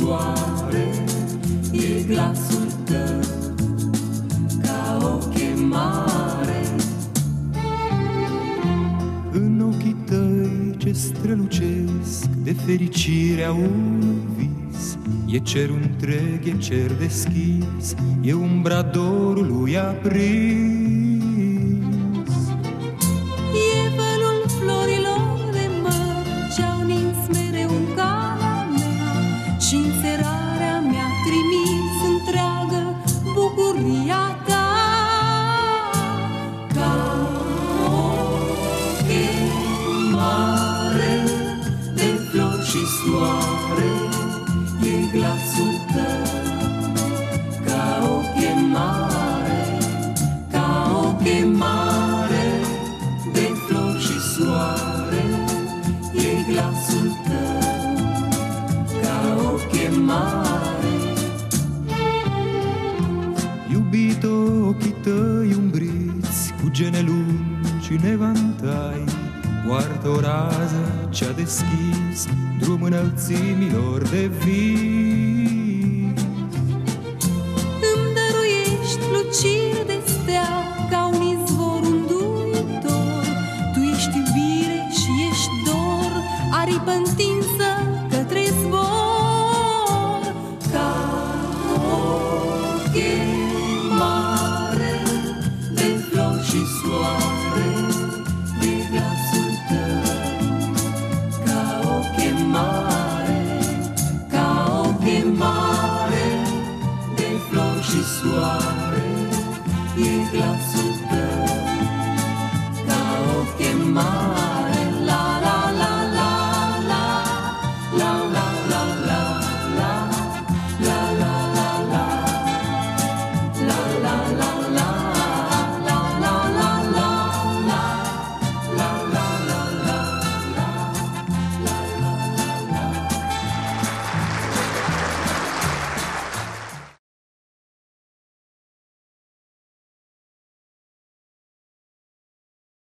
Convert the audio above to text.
soare, e glasul tău ca o chemare. În ochii tăi ce strălucesc de fericirea unui vis, e cerul întreg, e cer deschis, e umbra dorului aprins. E vălul florilor de măr ce-au nins mereu în calea mea și în serarea mea trimis întreagă bucuria ta. Ca o chemare de flori și soare, e glasul tău ca o chemare, ca o chemare de flori și soare, e glasul tău ca o chemare. Iubito, ochii tăi umbriți cu gene lungi în evantai, poartă o rază ce-a deschis drum înălțimilor de vii.